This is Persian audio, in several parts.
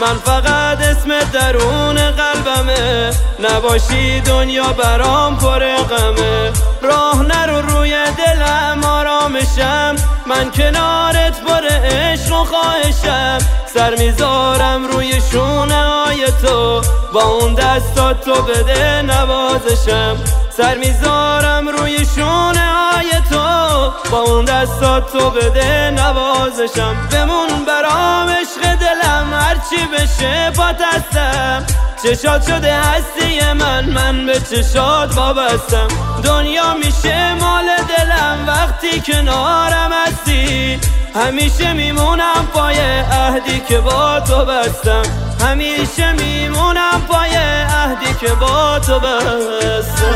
من فقط اسم درون قلبمه، نباشی دنیا برام پر غمه. راه نرو روی دلم آرامشم، من کنارت پر عشق و خواهشم. سر میذارم روی شونه های تو، با اون دستات تو بده نوازشم. سر میذارم روی شونه های تو، با اون دستات تو بده نوازشم. بمون برام عشق دلم، هرچی بشه پات هستم. چشات شده هستی من به چشات وابستم. دنیا میشه مال دلم وقتی کنارم هستی. همیشه میمونم پای عهدی که با تو بستم. همیشه میمونم پای عهدی که با تو بستم.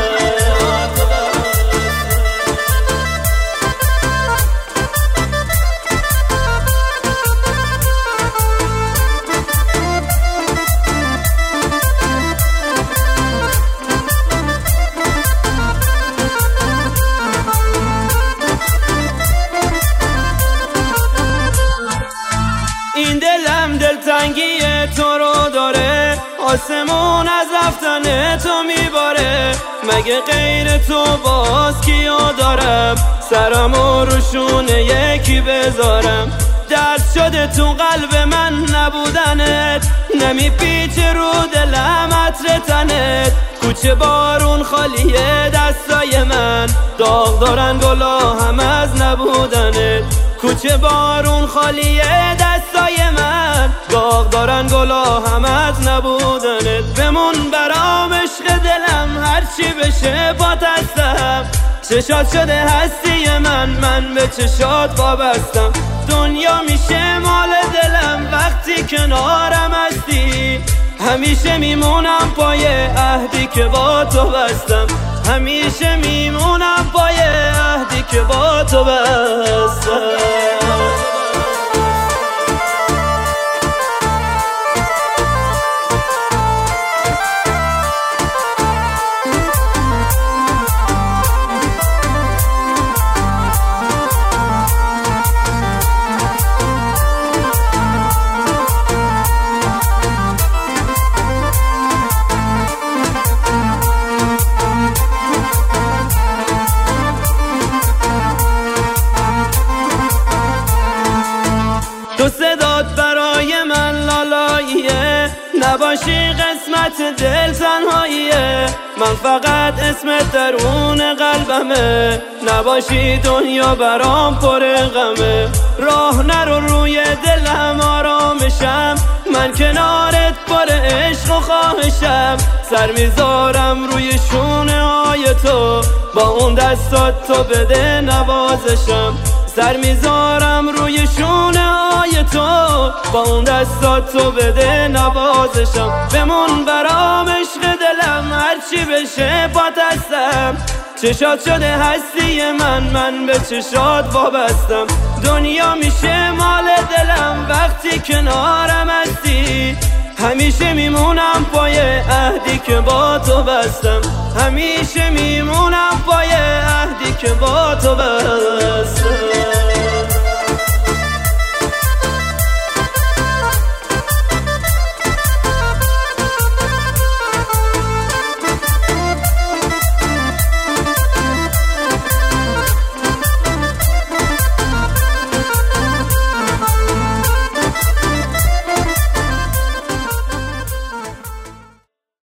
این دلم دلتنگی تو رو داره، آسمون از رفتن تو میباره. مگه غیر تو باز کیو دارم، سرمو رو یکی بذارم. درد شده تو قلب من نبودنت، نمیپیچه رو دلم عطر تنت. کوچه بارون خالیه دستای من، داغ دارن گلا هم از نبودنت. کوچه بارون خالیه دستای من، داغ دارن گلا هم از نبودنت. بمون برام عشق دلم، هرچی بشه پات هستم. چشات شده هستی من به چشات وابستم. دنیا میشه مال دلم وقتی کنارم هستی. همیشه میمونم پای عهدی که با تو بستم. همیشه میمونم پای عهدی که با تو بستم. تو صدات برای من لالاییه، نباشی قسمت دل تنهاییه. من فقط اسم درون قلبمه، نباشی دنیا برام پر غمه. راه نرو روی دلم آرامشم، من کنارت پر عشق و خواهشم. سر میذارم روی شونه های تو، با اون دستات تو بده نوازشم. سر میذارم روی شونه های تو، با اون دستات تو بده نوازشم. بمون برام عشق دلم، هرچی بشه پات هستم. چشات شده هستی من به چشات وابستم. دنیا میشه مال دلم وقتی کنارم هستی. همیشه میمونم پای عهدی که با تو بستم. همیشه میمونم پای عهدی که با تو بستم.